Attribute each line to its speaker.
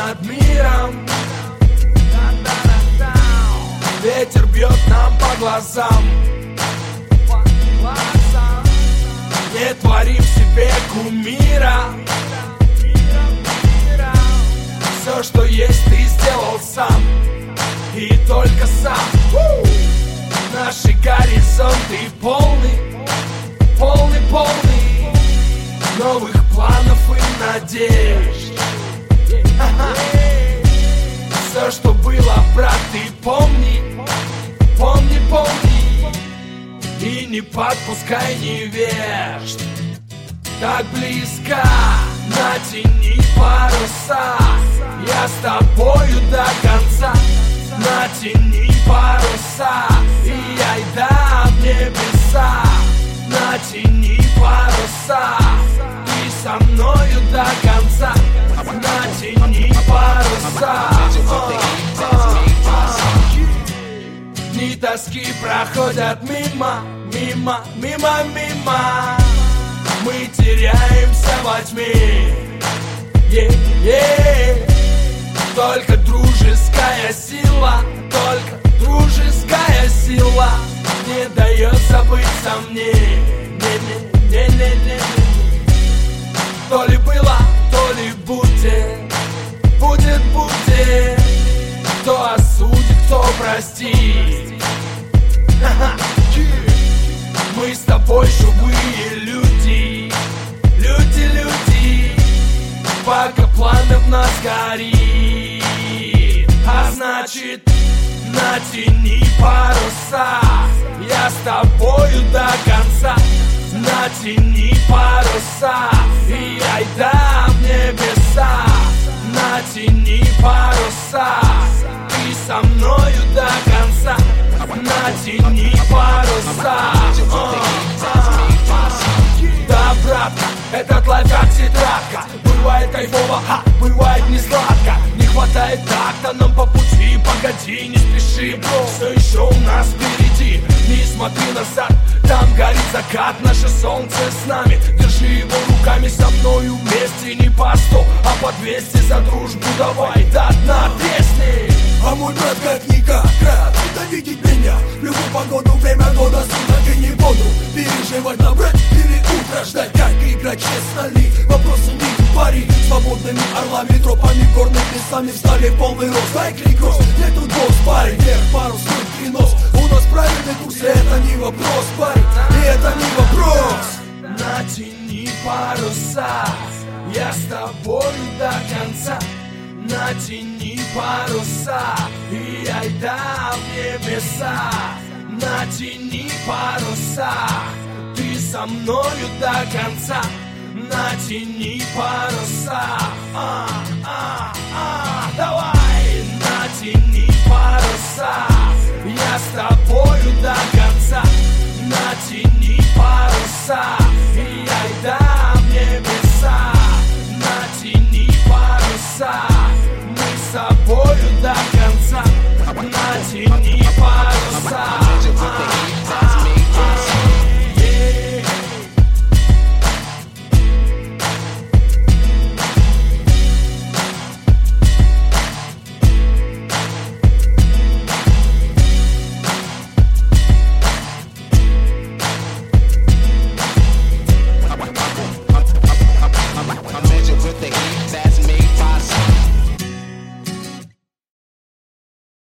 Speaker 1: над миром. Ветер бьет нам по глазам. Не творим себе кумира. Все, что есть, ты сделал сам. И только сам. Наши горизонты полны, полны, полны новых планов и надежд. Все, что было, брат, ты помни, помни, помни. И не подпускай невежд. Так близко, натяни паруса. Я с тобою до конца. Натяни паруса, и айда в небеса. Натяни паруса, ты со мною до конца. Натяни паруса. Дни тоски проходят мимо, мимо, мимо, мимо. Мы теряемся во тьме. Только дружеская сила, только дружеская сила не дает забыться мне. То ли было, то ли будет, будет, будет. Кто осудит, кто простит. Мы с тобой живые люди, люди, люди. Пока пламя в нас горит. А значит, натяни паруса. Я с тобою до конца. Натяни паруса, и айда в небеса. Натяни паруса, ты со мною до конца. Натяни паруса. Да, братка, этот лайф как тетрадка. Бывает кайфово, бывает не сладко. Не хватает такта нам по пути. Погоди, не спеши, бро, все еще у нас впереди. Не смотри назад, там горит закат. Наше солнце с нами, держи его руками. Со мною вместе не по 100, а по 200 за дружбу. Давай до дна тресни.
Speaker 2: А мой брат как никак рад видеть меня. В любую погоду, время года, суток и не буду переживать, набрать или утро ждать. Как играть, честно ли? Вопросы не пари. Свободными орлами, тропами, горными лесами встали в полный рост. Лайкли кросс, где тут босс, парень? Вверх, парус, и нос. У нас правильный курс, и это не вопрос, парень. И это не вопрос.
Speaker 1: Натяни паруса, я с тобою до конца. Натяни паруса, и айда в небеса. Натяни паруса, ты со мною до конца. Натяни паруса, давай. Натяни паруса, я с тобою до конца. Натяни паруса, и айда в небеса. Натяни паруса, мы с собою до конца. Натяни паруса.